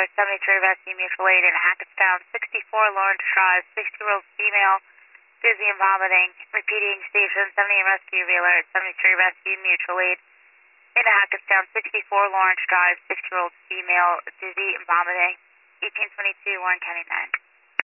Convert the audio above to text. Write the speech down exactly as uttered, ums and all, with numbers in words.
Wheeler, seventy-three Rescue Mutual Aid in Hackettstown, sixty-four Lawrence Drive, sixty-year-old female, dizzy and vomiting. Repeating station, seventy Rescue Wheeler, seventy-three Rescue Mutual Aid in Hackettstown, sixty-four Lawrence Drive, sixty-year-old female, dizzy and vomiting. eighteen twenty-two, Warren County nine.